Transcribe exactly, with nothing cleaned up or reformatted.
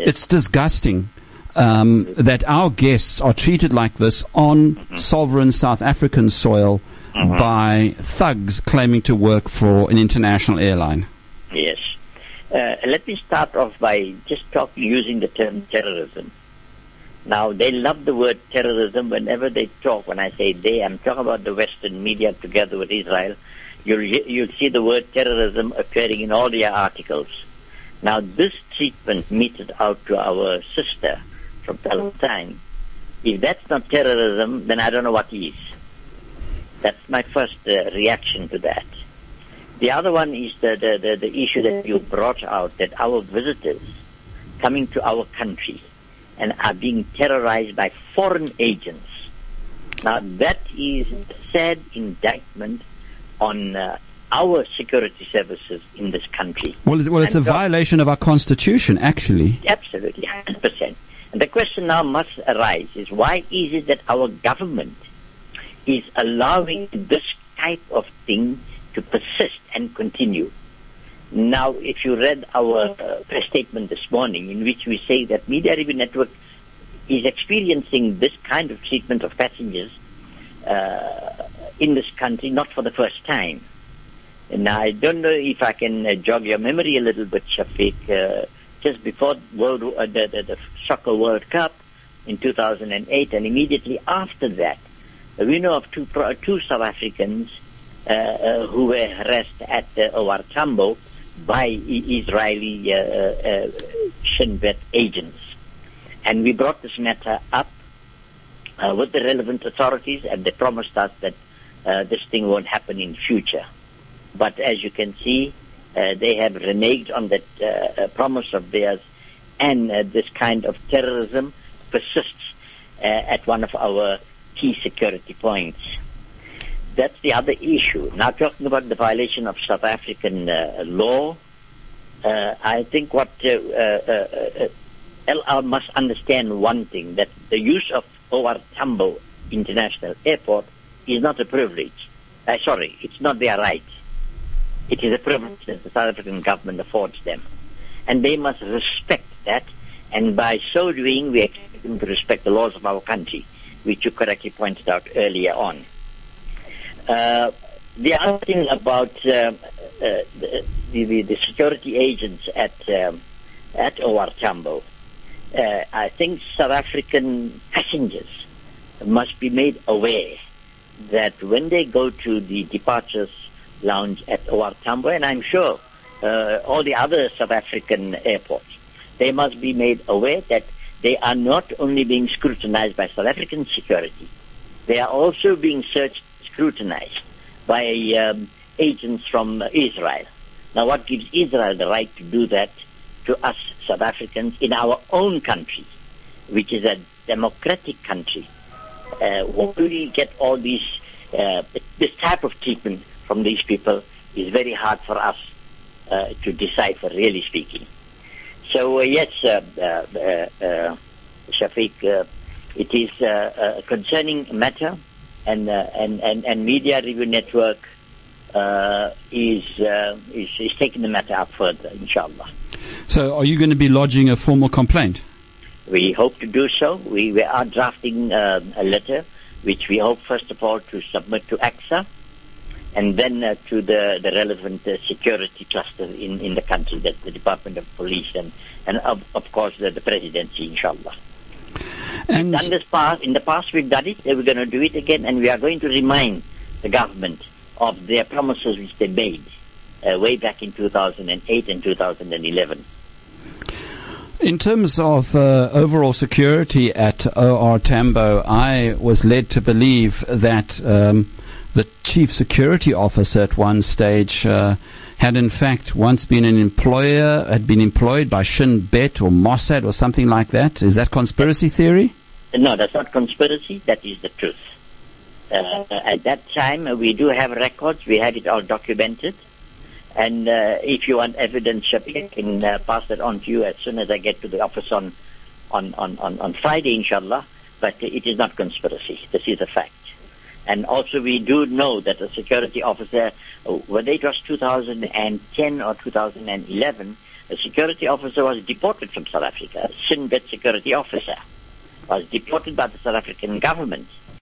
it's disgusting um, that our guests are treated like this on mm-hmm. sovereign South African soil mm-hmm. by thugs claiming to work for an international airline. Yes. Uh, let me start off by just talk, using the term terrorism. Now, they love the word terrorism whenever they talk. When I say they, I'm talking about the Western media together with Israel. You'll, you'll see the word terrorism appearing in all their articles. Now, this treatment meted out to our sister from Palestine, if that's not terrorism, then I don't know what is. That's my first uh, reaction to that. The other one is the, the, the, the issue that you brought out, that our visitors coming to our country and are being terrorized by foreign agents. Now, that is a sad indictment on uh, our security services in this country. Well, it's, well, it's and a so, violation of our constitution, actually. Absolutely, one hundred percent. And the question now must arise is, why is it that our government is allowing this type of thing to persist and continue? Now, if you read our uh, press statement this morning, in which we say that Media Review Network is experiencing this kind of treatment of passengers uh, in this country, not for the first time. And I don't know if I can uh, jog your memory a little bit, Shafiq. Uh, just before World uh, the, the, the Soccer World Cup in two thousand eight, and immediately after that, uh, we know of two, pro- two South Africans uh, uh, who were harassed at uh, O R Tambo by I- Israeli uh, uh, Shin Bet agents. And we brought this matter up uh, with the relevant authorities, and they promised us that uh, this thing won't happen in future. But as you can see, uh, they have reneged on that uh, promise of theirs, and uh, this kind of terrorism persists uh, at one of our key security points. That's the other issue. Now, talking about the violation of South African uh, law, uh, I think what uh, uh, uh, L R must understand one thing, that the use of O R Tambo International Airport is not a privilege. Uh, sorry, it's not their right. It is a privilege that the South African government affords them. And they must respect that, and by so doing, we expect them to respect the laws of our country, which you correctly pointed out earlier on. Uh, the other thing about uh, uh, the, the, the security agents at um, at O R Tambo, uh, I think South African passengers must be made aware that when they go to the departures lounge at O R Tambo, and I'm sure uh, all the other South African airports, they must be made aware that they are not only being scrutinized by South African security, they are also being searched, scrutinized by um, agents from uh, Israel. Now, what gives Israel the right to do that to us South Africans in our own country, which is a democratic country? Uh, when we get all these, uh, this type of treatment from these people, is very hard for us uh, to decipher, really speaking. So, uh, yes, uh, uh, uh, Shafiq, uh, it is uh, a concerning matter, and, uh, and, and, and Media Review Network uh, is, uh, is, is taking the matter up further, inshallah. So, are you going to be lodging a formal complaint? We hope to do so. We, we are drafting uh, a letter, which we hope, first of all, to submit to A C S A, and then uh, to the, the relevant uh, security cluster in, in the country, that's the Department of Police, and, and of, of course, the, the presidency, inshallah. And we've done this past, in the past we've done it, and we're going to do it again, and we are going to remind the government of their promises which they made uh, way back in two thousand eight and two thousand eleven. In terms of uh, overall security at O R Tambo, I was led to believe that um, the chief security officer at one stage uh, had in fact once been an employer, had been employed by Shin Bet or Mossad or something like that. Is that conspiracy theory? No, that's not conspiracy. That is the truth. Uh, at that time, uh, we do have records. We had it all documented. And uh, if you want evidence, Shafiq, I can uh, pass that on to you as soon as I get to the office on, on, on, on, on Friday, inshallah. But it is not conspiracy. This is a fact. And also we do know that a security officer, whether it was two thousand ten or two thousand eleven, A security officer was deported from South Africa. A Shin Bet security officer was deported by the South African government